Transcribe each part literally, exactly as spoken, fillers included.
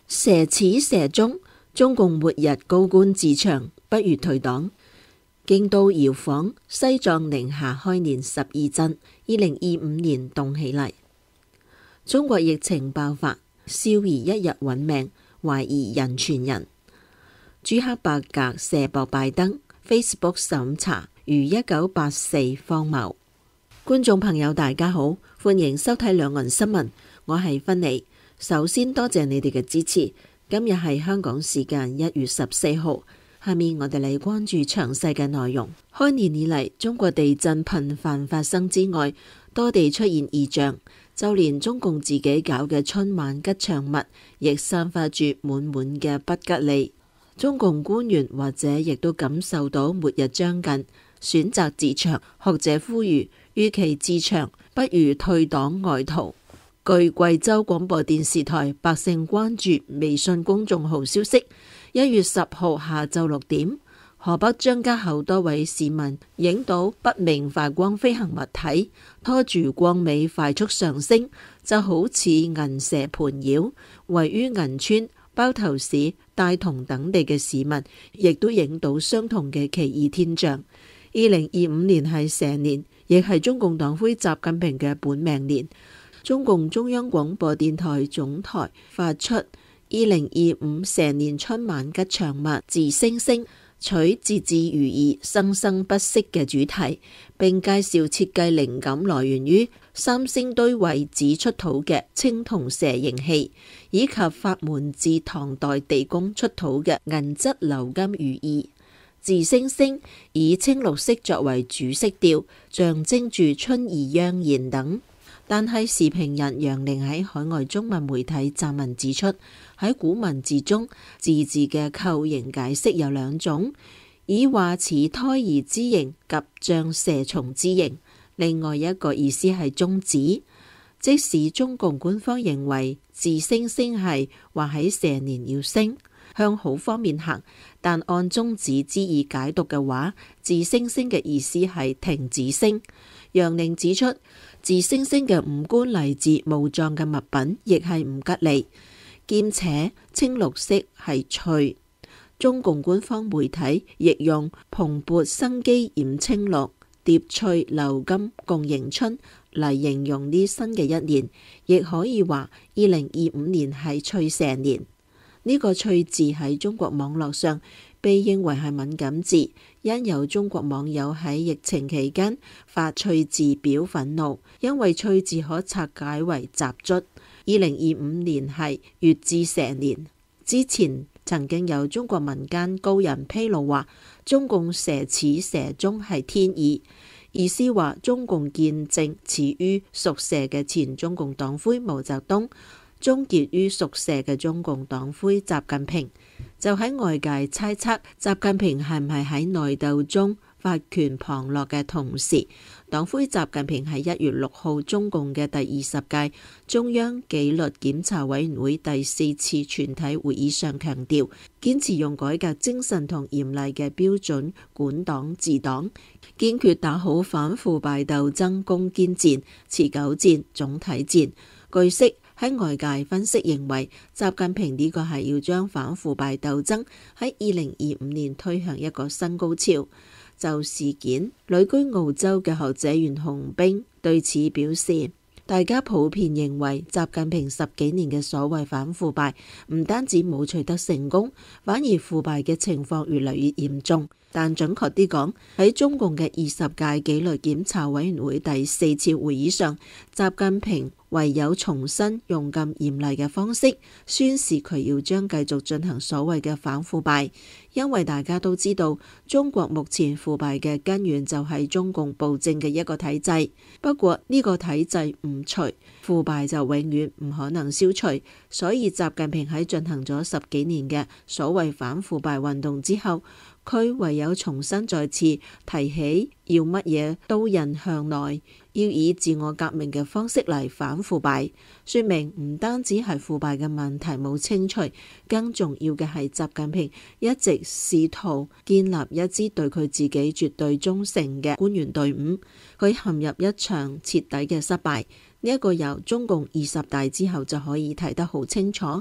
蛇始蛇終，中共末日高官自詳，不如退黨。京都搖晃，西藏寧夏開年十二震，二零二五年凍起嚟。中國疫情爆發，少兒一日揾命，懷疑人傳人。朱克伯格射博拜登 ，Facebook 審查如一九八四荒謬。觀眾朋友大家好，歡迎收睇兩岸新聞，我係芬妮。首先多謝你哋嘅支持。今日係香港時間一月十四號，下面我哋嚟關注詳細嘅內容。開年以嚟，中國地震頻繁發生之外，多地出現異象，就連中共自己搞嘅春晚吉祥物，亦散發住滿滿嘅不吉利。中共官員或者亦都感受到末日將近，選擇自詳。學者呼籲，與其自詳，不如退黨外逃。據貴州廣播電視台百姓關注微信公眾號消息，一月十號下晝六點，河北張家口多位市民影到不明發光飛行物體拖住光尾快速上升，就好似銀蛇盤繞。位於銀川、包頭市、大同等地嘅市民亦都影到相同嘅奇異天象。二零二五年係蛇年，亦係中共黨魁習近平嘅本命年。中共中央廣播電台總台發出二零二五蛇年春晚吉祥物自星星，取節節如意、生生不息嘅主題，並介紹設計靈感來源於三星堆遺址出土嘅青銅蛇形器，以及法門自唐代地宮出土嘅銀質鎏金如意。自星星以青綠色作為主色調，象徵住春意盎然等。但係時評人楊寧喺海外中文媒體撰文指出，喺古文字中字字嘅構形解釋有兩種，以話似胎兒之形及像蛇蟲之形。另外一個意思係宗旨，即使中共官方認為自星星係話喺蛇年要升，向好方面行，但按宗旨之意解讀嘅話，自星星嘅意思係停止升。楊寧指出，自星星嘅五官嚟自墓葬嘅物品，亦係唔吉利，兼且青綠色係翠。中共官方媒體亦用蓬勃生機染青綠、疊翠鎏金共迎春嚟形容呢新嘅一年，亦可以話二零二五年係翠蛇年。呢、這個翠字喺中國網絡上被認為係敏感字，因有中國網友喺疫情期間發翠字表憤怒，因為翠字可拆解為雜卒。二零二五年係月至蛇年。之前曾經有中國民間高人披露話，中共蛇始蛇終係天意，意思話中共見證始於屬蛇嘅前中共黨魁毛澤東，終結於屬蛇嘅中共黨魁習近平。就喺外界猜測習近平係唔係喺內鬥中發權旁落嘅同時，黨魁習近平喺一月六號中共嘅第二十屆中央紀律檢查委員會第四次全體會議上強調，堅持用改革精神同嚴厲嘅標準管黨治黨，堅決打好反腐敗鬥爭攻堅戰、持久戰、總體戰。據悉，喺外界分析認為，習近平呢個係要將反腐敗鬥爭喺二零二五年推向一個新高潮。就事件，旅居澳洲嘅學者袁洪兵對此表示，大家普遍認為習近平十幾年嘅所謂反腐敗唔單止冇取得成功，反而腐敗嘅情況越嚟越嚴重。但準確啲講，喺中共嘅二十屆紀律檢查委員會第四次會議上，習近平唯有重新用咁嚴厲嘅方式宣示佢要將繼續進行所謂嘅反腐敗，因為大家都知道中國目前腐敗嘅根源就係中共暴政嘅一個體制。不過呢個體制唔除，腐敗就永遠唔可能消除。所以習近平喺進行咗十幾年嘅所謂反腐敗運動之後，佢唯有重新再次提起要乜嘢刀刃向內，要以自我革命嘅方式嚟反腐敗，說明唔單止係腐敗嘅問題冇清除，更重要嘅係習近平一直試圖建立一支對佢自己絕對忠誠嘅官員隊伍，佢陷入一場徹底嘅失敗。呢一個由中共二十大之後就可以睇得好清楚。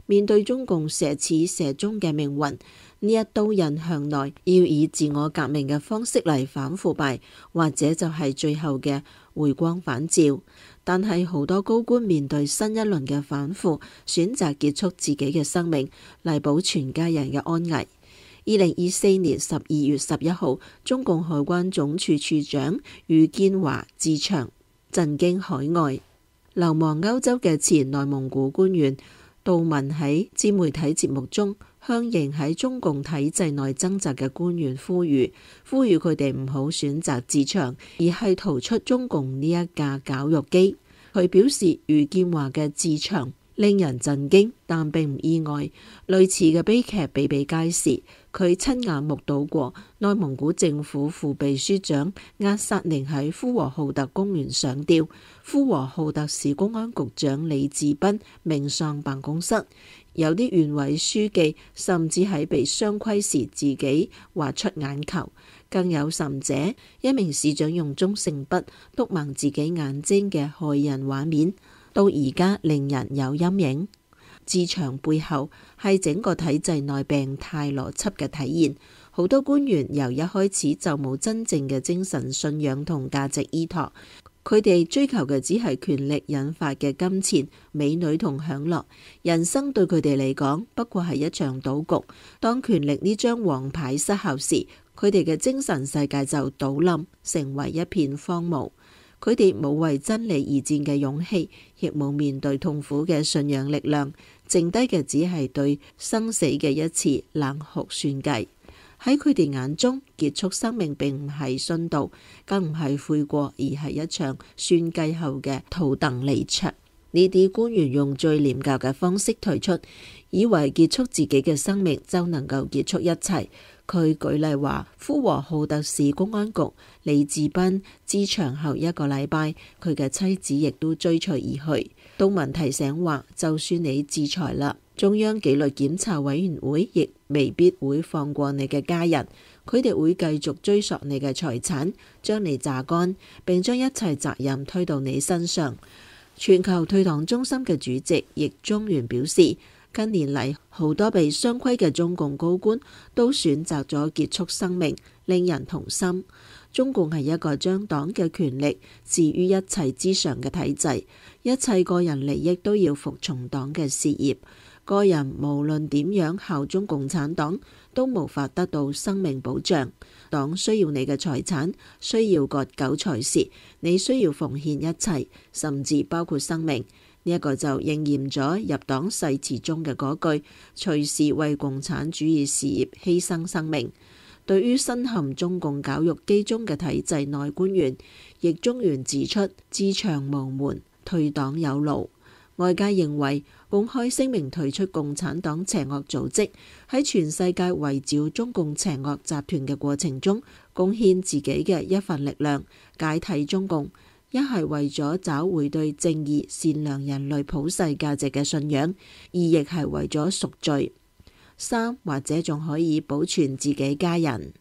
面對中共蛇始蛇終嘅命運，呢一刀刃向來要以自我革命嘅方式嚟反腐敗，或者就係最後嘅回光返照。但係好多高官面對新一輪嘅反腐，選擇結束自己嘅生命嚟保全家人嘅安危。二零二四年十二月十一號，中共海關總署署長余建華自詳，震驚海外。流亡歐洲嘅前內蒙古官員杜文喺自媒體節目中向仍喺中共體制內掙扎嘅官員呼籲，呼籲佢哋唔好選擇自強，而係逃出中共呢一架絞肉機。佢表示，余建華嘅自強令人震驚，但並唔意外。類似嘅悲劇比比皆是。佢親眼目睹過內蒙古政府副秘書長押薩寧喺呼和浩特公園上吊，呼和浩特市公安局長李志斌命喪辦公室。有啲縣委書記甚至喺被雙規時自己劃出眼球，更有甚者，一名市長用中性筆篤盲自己眼睛嘅害人畫面，到而家令人有陰影。自強背後係整個體制內病態邏輯嘅體現。好多官員由一開始就冇真正嘅精神信仰同價值依託，佢哋追求嘅只係權力引發嘅金錢、美女同享樂。人生對佢哋嚟講不過係一場賭局。當權力呢張王牌失效時，佢哋嘅精神世界就倒冧，成為一片荒蕪。佢哋冇為真理而戰嘅勇氣，亦冇面對痛苦嘅信仰力量，剩低嘅只係對生死嘅一次冷酷算計。喺佢哋眼中，結束生命並唔係殉道，更唔係悔過，而係一場算計後嘅圖騰離場。呢啲官員用最廉價嘅方式退出，以為結束自己嘅生命就能夠結束一切。佢舉例話，呼和浩特市公安局李志斌自詳後一個禮拜，佢嘅妻子亦都追隨而去。杜文提醒話，就算你自裁啦，中央紀律檢查委員會亦未必會放過你嘅家人，佢哋會繼續追索你嘅財產，將你榨乾，並將一切責任推到你身上。全球退黨中心嘅主席易中原表示，近年嚟好多被雙規嘅中共高官都選擇咗結束生命，令人痛心。中共係一個將黨嘅權力置於一切之上嘅體制，一切個人利益都要服從黨嘅事業。個人無論點樣效忠共產黨，都無法得到生命保障。黨需要你嘅財產，需要割韭菜時，你需要奉獻一切，甚至包括生命。呢一個就應驗咗入黨誓詞中嘅嗰句，隨時為共產主義事業犧牲生命。對於身陷中共絞肉機中嘅體制內官員，易中原指出，自強無門，退黨有路。外界認為公開聲明退出共產黨邪惡組織，喺全世界圍剿中共邪惡集團嘅過程中，貢獻自己嘅一份力量，解體中共。一係為咗找回對正義、善良人類普世價值嘅信仰，二亦係為咗贖罪。三或者仲可以保存自己家人。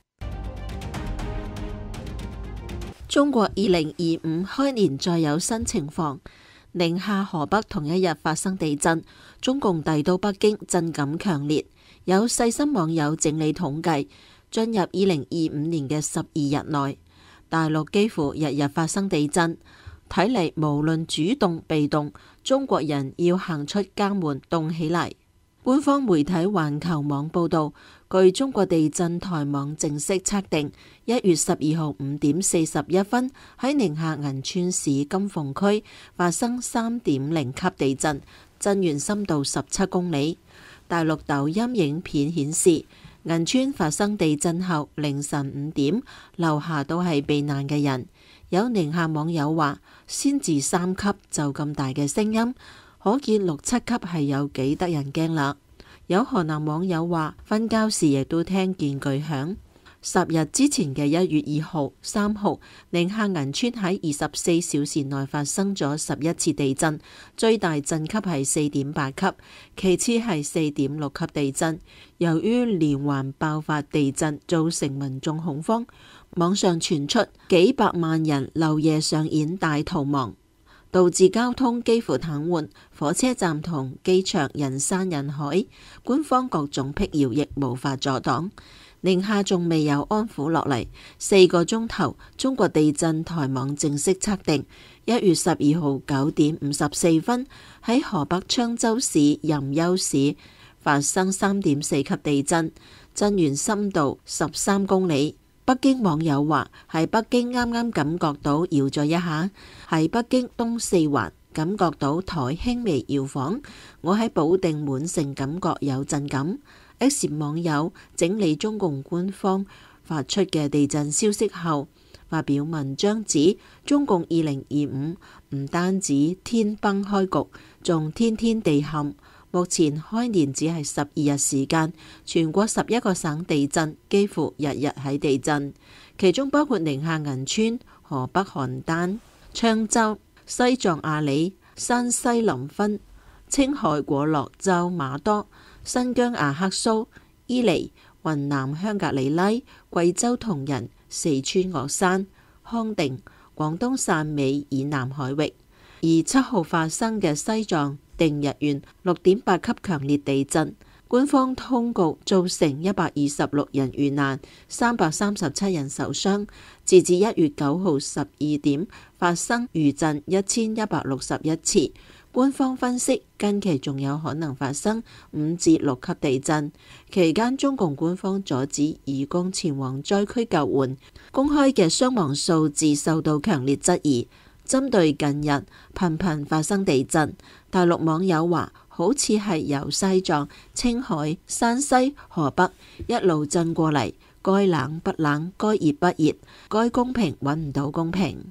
中國二零二五開年再有新情況，寧夏、河北同一日發生地震，中共帝都北京震感強烈。有細心網友整理統計，進入二零二五年嘅十二日內，大陸幾乎日日發生地震，睇嚟無論主動被動，中國人要行出家門動起嚟。官方媒體環球網報道，據中國地震台網正式測定，一月十二號五點四十一分喺寧夏銀川市金鳳區發生三點零級地震，震源深度十七公里。大陸抖音影片顯示，銀川發生地震後凌晨五點，樓下都係避難嘅人。有寧夏網友話，先至三級就咁大嘅聲音，可見六七級係有幾得人驚啦。有河南網友話，瞓覺時亦都聽見巨響。十日之前嘅一月二號、三號，寧夏銀川喺二十四小時內發生咗十一次地震，最大震級係四點八級，其次係四點六級地震。由於連環爆發地震造成民眾恐慌，網上傳出幾百萬人漏夜上演大逃亡。 導致交通幾乎癱瘓，火車站同機場人山人海，官方各種闢謠亦無法阻擋。寧夏仲未有安撫落嚟，四個鐘頭，中國地震台網正式測定，一月十二號九點五十四分喺河北滄州市任丘市發生三點四級地震，震源深度十三公里。北京網友話喺北京啱啱感覺到搖咗一下，喺北京東四環感覺到台輕微搖晃，我喺保定滿城感覺有震感。X 網友整理中共官方發出嘅地震消息後，發表文章指中共二零二五唔單止天崩開局，仲天天地陷。目前開年只係十二日時間，全國十一個省地震，幾乎日日喺地震，其中包括寧夏銀川、河北邯鄲、滄州、西藏阿里、山西臨汾、青海果洛州瑪多、新疆阿克蘇、伊犁、雲南香格里拉、貴州銅仁、四川岳山、康定、廣東汕尾以南海域。而七號發生嘅西藏定日縣六點八級強烈地震，官方通告造成一百二十六人遇難，三百三十七人受傷。截至一月九號十二點，發生餘震一千一百六十一次。官方分析，近期仲有可能發生五至六級地震。期間，中共官方阻止義工前往災區救援，公開嘅傷亡數字受到強烈質疑。針對近日頻頻發生地震，大陸網友話好似係由西藏、青海、山西、河北一路震過嚟，該冷不冷，該熱不熱，該公平揾唔到公平。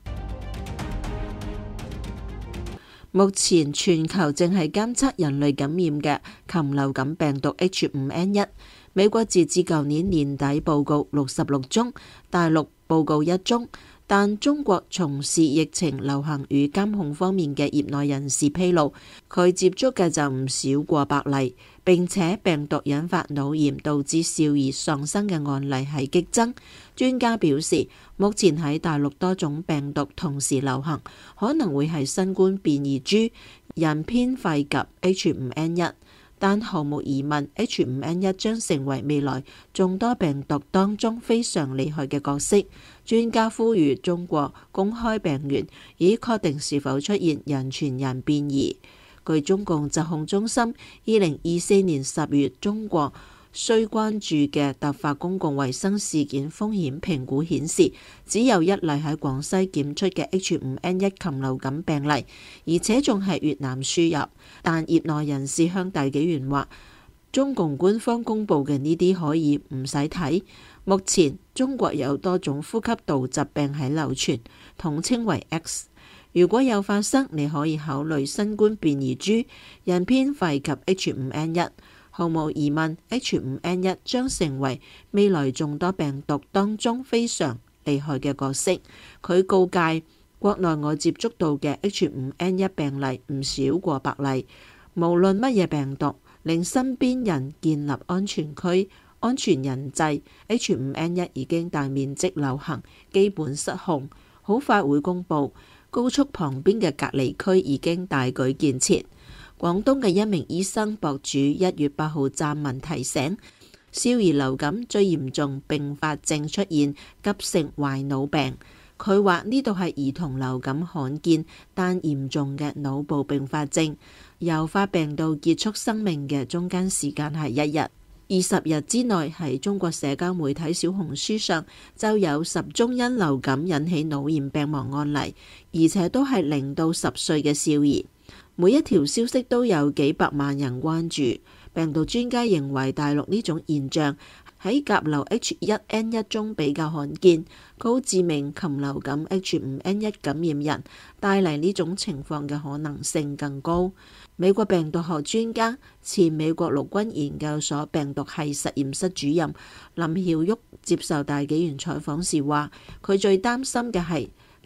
目前全球正係監測人類感染嘅禽流感病毒 H 五 N 一，美國截至舊年年底報告六十六宗，大陸報告一宗。但中國從事疫情流行與監控方面嘅業內人士披露，佢接觸嘅就唔少過百例，並且病毒引發腦炎導致少兒喪生嘅案例係激增。專家表示，目前喺大陸多種病毒同時流行，可能會係新冠變異株人偏肺及 H 五 N 一。但毫無疑問 ，H 五 N 一 將成為未來眾多病毒當中非常厲害嘅角色。專家呼籲中國公開病源，以確定是否出現人傳人變異。據中共疾控中心二零二四年十月中國需關注嘅突發公共衛生事件風險評估顯示，只有一例喺廣西檢出嘅 H 五 N 一 禽流感病例，而且仲係越南輸入。但業內人士向大紀元話，中共官方公佈嘅呢啲可以唔使睇。目前中國有多種呼吸道疾病喺流傳，統稱為 X。如果有發生，你可以考慮新冠變異株、人偏肺及 H 五 N 一。毫無疑問 ，H 五 N 一 將成為未來眾多病毒當中非常厲害嘅角色。佢告誡國內我接觸到嘅 H 五 N 一 病例唔少過百例，無論乜嘢病毒，令身邊人建立安全區、安全人際。H 五 N 一 已經大面積流行，基本失控，好快會公佈。高速旁邊嘅隔離區已經大舉建設。廣東嘅一名醫生博主一月八號撰文提醒，少兒流感最嚴重併發症出現急性壞腦病。佢話呢度係兒童流感罕見但嚴重嘅腦部併發症，由發病到結束生命嘅中間時間係一日。二十日之內喺中國社交媒體小紅書上就有十宗因流感引起腦炎病亡案例，而且都係零到十歲嘅少兒。每一條消息都有幾百萬人關注。病毒專家認為大陸呢種現象喺甲流 H 一 N 一 中比較罕見，高致命禽流感 H 五 N 一 感染人帶嚟呢種情況嘅可能性更高。美國病毒學專家、前美國陸軍研究所病毒系實驗室主任林曉旭接受大紀元採訪時話，佢最擔心嘅係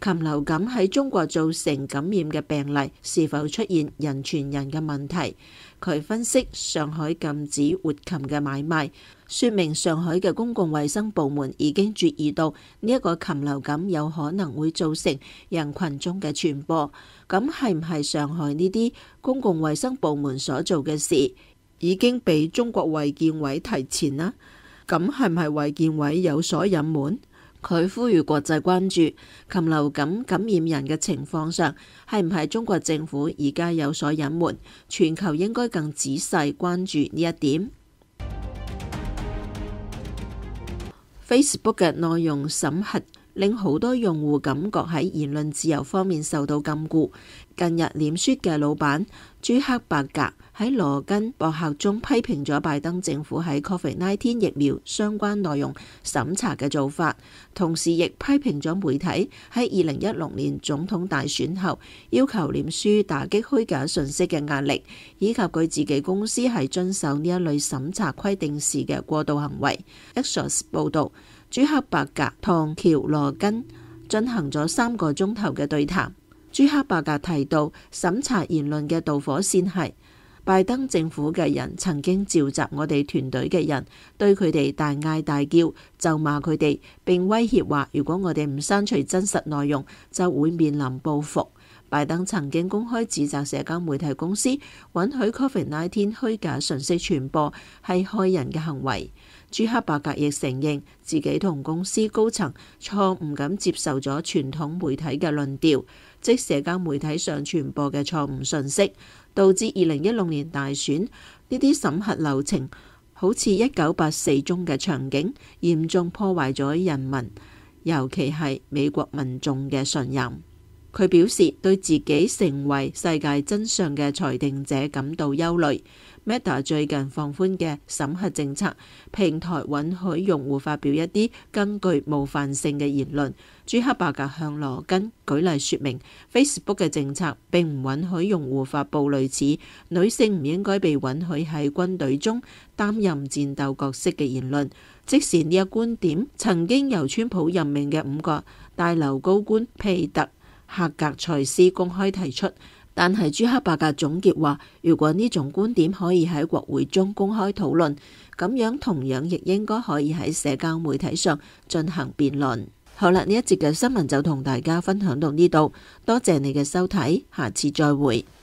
禽流感喺中國造成感染嘅病例是否出現人傳人嘅問題。佢分析上海禁止活禽嘅買賣，說明上海嘅公共衛生部門已經注意到呢一個禽流感有可能會造成人群中嘅傳播。咁係唔係上海呢啲公共衛生部門所做嘅事已經比中國衛健委提前啦？咁係唔係衛健委有所隱瞞？佢呼籲國際關注禽流感感染人嘅情況上，係唔係中國政府而家有所隱瞞？全球應該更仔細關注呢一點。Facebook 嘅內容審核令好多用戶感覺喺言論自由方面受到禁錮。近日，臉書嘅老闆朱克伯格喺羅根博客中批評咗拜登政府喺 Covid 十九 疫苗相關內容審查嘅做法，同時亦批評咗媒體喺二零一六年總統大選後要求臉書打擊虛假信息嘅壓力，以及佢自己公司係遵守呢一類審查規定時嘅過度行為。Axios 報導，朱克伯格同喬羅根進行咗三個鐘頭嘅對談。朱克伯格提到，審查言論嘅導火線係拜登政府嘅人曾經召集我哋團隊嘅人，對佢哋大嗌大叫，咒罵佢哋，並威脅話如果我哋唔刪除真實內容，就會面臨報復。拜登曾經公開指責社交媒體公司允許 Covid 十九 虛假信息傳播係害人嘅行為。朱克伯格亦承認自己同公司高層錯誤咁接受咗傳統媒體嘅論調，即社交媒體上傳播嘅錯誤信息，導致二零一六年大選呢啲審核流程好似一九八四中嘅場景，嚴重破壞咗人民，尤其係美國民眾嘅信任。佢表示對自己成為世界真相嘅裁定者感到憂慮。Meta 最近放寬嘅審核政策，平台允許用戶發表一啲根據冒犯性嘅言論。朱克伯格向羅根舉例說明 Facebook 嘅政策並唔允許用戶發布類似女性唔應該被允許喺軍隊中擔任戰鬥角色嘅言論。即使呢一觀點曾經由川普任命嘅五個大樓高官皮特赫格塞斯公開提出，但係朱克伯格總結話，如果呢種觀點可以喺國會中公開討論，咁樣同樣亦應該可以喺社交媒體上進行辯論。好啦，呢一節嘅新聞就同大家分享到呢度，多謝你嘅收睇，下次再會。